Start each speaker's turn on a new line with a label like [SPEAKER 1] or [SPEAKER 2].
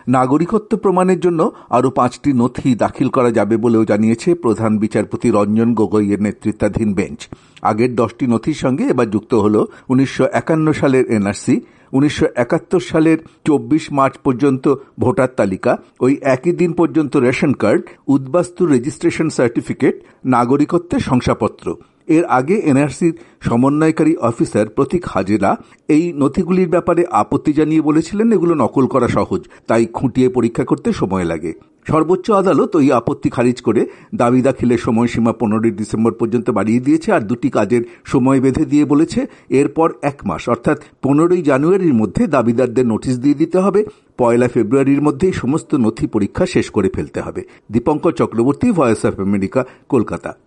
[SPEAKER 1] নাগরিকত্ব প্রমাণের জন্য আরও 5টি নথি দাখিল করা যাবে বলেও জানিয়েছে প্রধান বিচারপতি রঞ্জন গগৈয়ের নেতৃত্বাধীন বেঞ্চ। আগের 10টি নথির সঙ্গে এবার যুক্ত হল 1951 সালের এনআরসি, 1971 সালের 24 মার্চ পর্যন্ত ভোটার তালিকা, ওই একই দিন পর্যন্ত রেশন কার্ড, উদ্বাস্তু রেজিস্ট্রেশন সার্টিফিকেট, নাগরিকত্বের শংসাপত্র। এর আগে এনআরসির সমন্বয়কারী অফিসার প্রতীক হাজেরা এই নথিগুলির ব্যাপারে আপত্তি জানিয়ে বলেছিলেন এগুলো নকল করা সহজ, তাই খুঁটিয়ে পরীক্ষা করতে সময় লাগে। সর্বোচ্চ আদালত ওই আপত্তি খারিজ করে দাবি দাখিলের সময়সীমা 15 ডিসেম্বর পর্যন্ত বাড়িয়ে দিয়েছে আর দুটি কাজের সময় বেঁধে দিয়ে বলেছে এরপর 1 মাস অর্থাৎ 15 জানুয়ারির মধ্যে দাবিদারদের নোটিশ দিয়ে দিতে হবে। 1 ফেব্রুয়ারির মধ্যেই সমস্ত নথি পরীক্ষা শেষ করে ফেলতে হবে। Dipankar Chakraborty, Voice of America, Kolkata.